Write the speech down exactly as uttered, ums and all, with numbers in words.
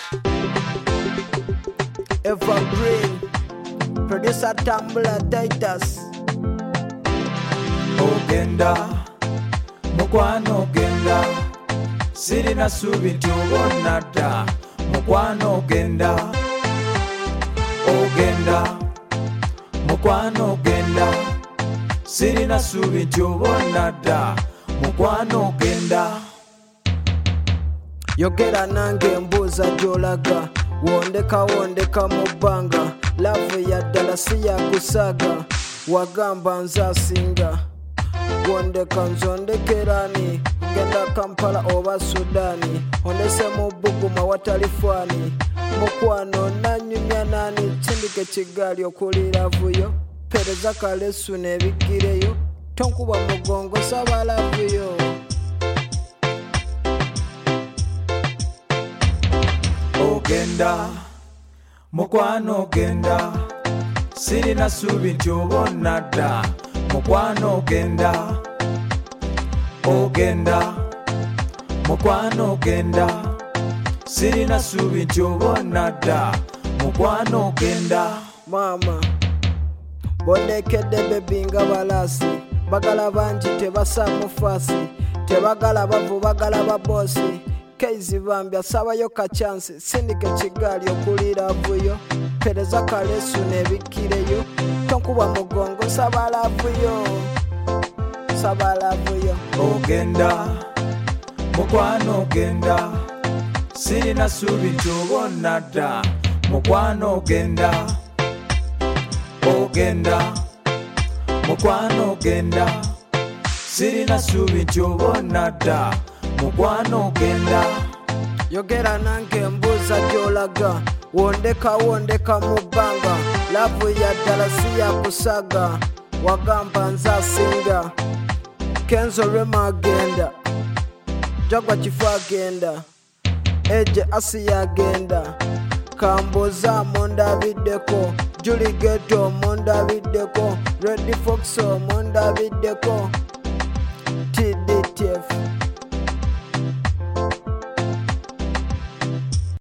Evergreen, producer Tambula Titus. Ogenda, mukwano ogenda, sirina subi nti obonna dda. Mukwano ogenda, ogenda, mukwano ogenda, sirina subi nti obonna dda. Mukwano ogenda. Yogera nange mbuuza gy'olaga, wondeka wondeka mu bbanga, laavu ya ddala si yakusaaga, wagamba nze asinga. Wondeka nzondekerani, genda Kampala oba Sudani, ondese mu Buguma watali fani. Mukwano nanyumya nani, tindike kigali okulira vuyo, pereza kalesu n'ebigireyo, tonkuba mugongo saba lavuyo. Ogenda, mukwano ogenda, sirina subi nti obonna dda. Mukwano ogenda, ogenda, mukwano ogenda, sirina subi nti obonna dda. Mukwano ogenda. Mama bonekedde bebi nga balasi, bagala bangi tebasa mufaasi, tebagala bavu bagala babosi. Keizi bambya sabayo kachansi, sindike kigali okulira vuyo, pereza kalesu n'ebikireyo, tonkuba mugongo saba lavuyo, saba lavuyo. Ogenda, mukwano ogenda, sirina subi nti obonna dda. Mukwano ogenda, ogenda, mukwano ogenda, sirina subi nti obonna dda. Mukwano ogenda. Yogera nange mbuuza gy'olaga, wondeka wondeka mu bbanga, laavu ya ddala si yakusaaga, wagamba nze asinga. Kenzo Rema agenda, Jagwa Kifu agenda, Eje Asiya agenda, Kamboza mundabiddeko, Julie Ghetto mundabiddeko, Reddy Fox mundabiddeko, T D T F